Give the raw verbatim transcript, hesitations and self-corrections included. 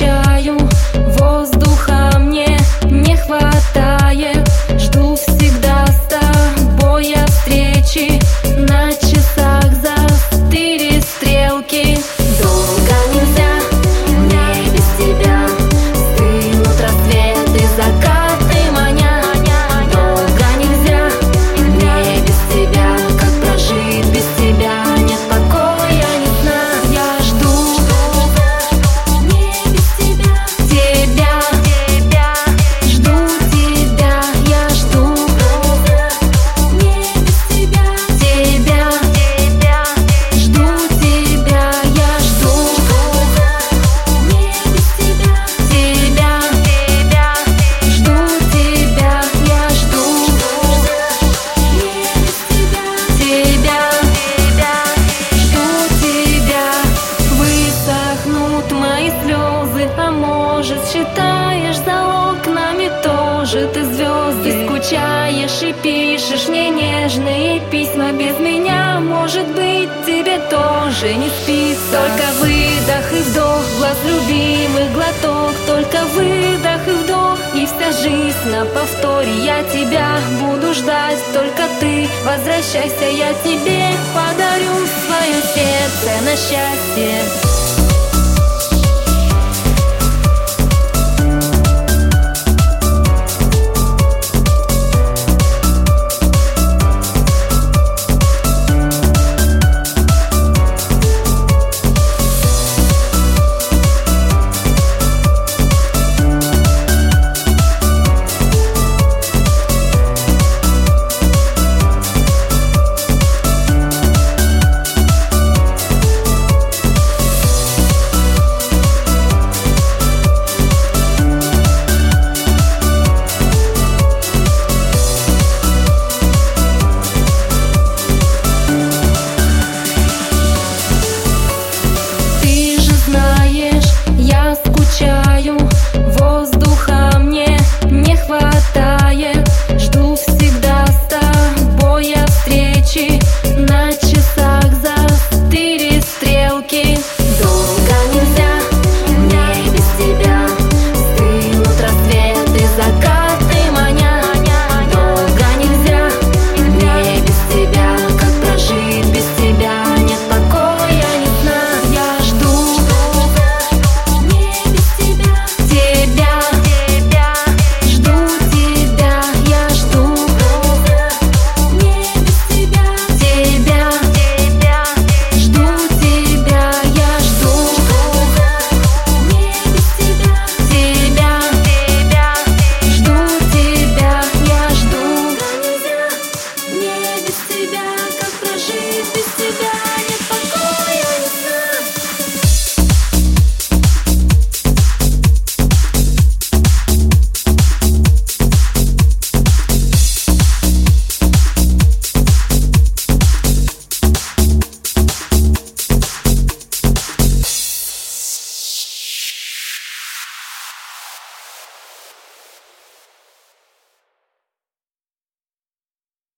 скучаю, воздуха мне не хватает. Жду всегда с тобой я встречи, на часах застыли стрелки. Долго нельзя мне без тебя, стынут рассветы, закаты маня. Долго нельзя мне без тебя, как прожить без тебя? Нет покоя, ни сна, я жду не без тебя, тебя, тебя, жду тебя, я жду не без тебя, тебя, тебя, жду тебя, я жду не без тебя, тебя, тебя, жду тебя, я жду не без тебя, тебя, тебя, жду тебя. Высохнут мои слезы, а может, считаешь за окнами тоже ты звезды? Скучаешь и пишешь мне нежные письма без меня, может быть, тебе тоже не спится. Только выдох и вдох, глаз любимых глоток, только выдох и вдох, и вся жизнь на повторе. Я тебя буду ждать, только ты возвращайся, я тебе подарю свое сердце на счастье.